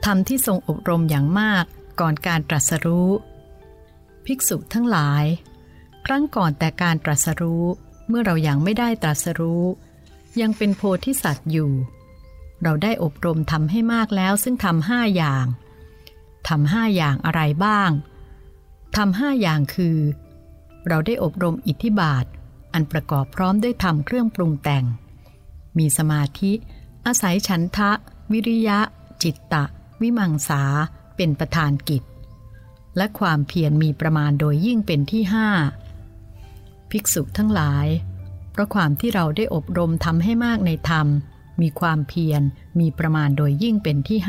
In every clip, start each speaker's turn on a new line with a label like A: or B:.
A: ธรรมที่ทรงอบรมอย่างมากก่อนการตรัสรู้ภิกษุทั้งหลายครั้งก่อนแต่การตรัสรู้เมื่อเรายังไม่ได้ตรัสรู้ยังเป็นโพธิสัตว์อยู่เราได้อบรมทำให้มากแล้วซึ่งทำ5 อย่างทำ5 อย่างอะไรบ้างทำ5 อย่างคือเราได้อบรมอิทธิบาทอันประกอบพร้อมด้วยธรรมเครื่องปรุงแต่งมีสมาธิอาศัยฉันทะวิริยะจิตตะวิมังสาเป็นประธานกิจและความเพียรมีประมาณโดยยิ่งเป็นที่5ภิกษุทั้งหลายเพราะความที่เราได้อบรมทำให้มากในธรรมมีความเพียรมีประมาณโดยยิ่งเป็นที่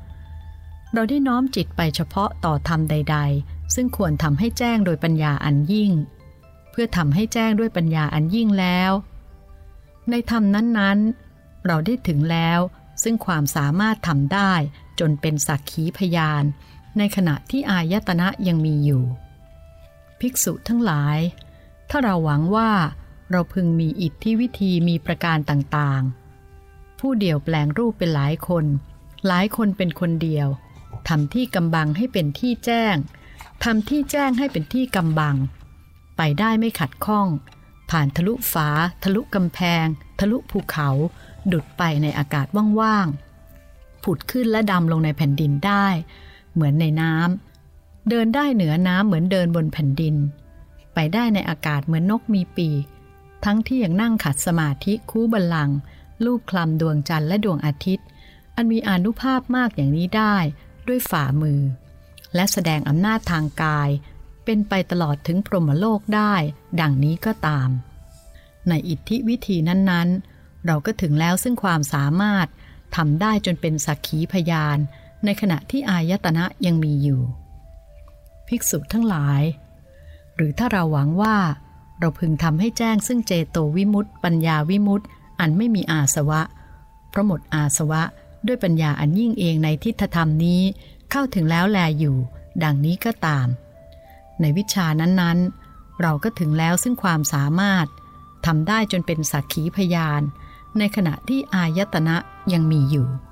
A: 5เราได้น้อมจิตไปเฉพาะต่อธรรมใดๆซึ่งควรทำให้แจ้งโดยปัญญาอันยิ่งเพื่อทำให้แจ้งด้วยปัญญาอันยิ่งแล้วในธรรมนั้นๆเราได้ถึงแล้วซึ่งความสามารถทำได้จนเป็นสักขีพยานในขณะที่อายตนะยังมีอยู่ภิกษุทั้งหลายถ้าเราหวังว่าเราพึงมีอิทธิวิธีมีประการต่างๆผู้เดียวแปลงรูปเป็นหลายคนหลายคนเป็นคนเดียวทำที่กำบังให้เป็นที่แจ้งทำที่แจ้งให้เป็นที่กำบังไปได้ไม่ขัดข้องผ่านทะลุฝาทะลุกำแพงทะลุภูเขาดุดไปในอากาศว่างๆผุดขึ้นและดำลงในแผ่นดินได้เหมือนในน้ำเดินได้เหนือน้ำเหมือนเดินบนแผ่นดินไปได้ในอากาศเหมือนนกมีปีกทั้งที่ยังนั่งขัดสมาธิคูบัลลังก์ลูบคลำดวงจันทร์และดวงอาทิตย์อันมีอานุภาพมากอย่างนี้ได้ด้วยฝ่ามือและแสดงอำนาจทางกายเป็นไปตลอดถึงพรหมโลกได้ดังนี้ก็ตามในอิทธิวิธีนั้นๆเราก็ถึงแล้วซึ่งความสามารถทำได้จนเป็นสักขีพยานในขณะที่อายตนะยังมีอยู่ภิกษุทั้งหลายหรือถ้าเราหวังว่าเราพึงทำให้แจ้งซึ่งเจโตวิมุตติปัญญาวิมุตติอันไม่มีอาสวะเพราะหมดอาสวะด้วยปัญญาอันยิ่งเองในทิฏฐธรรมนี้เข้าถึงแล้วแลอยู่ดังนี้ก็ตามในวิชานั้นๆเราก็ถึงแล้วซึ่งความสามารถทำได้จนเป็นสักขีพยานในขณะที่อายตนะยังมีอยู่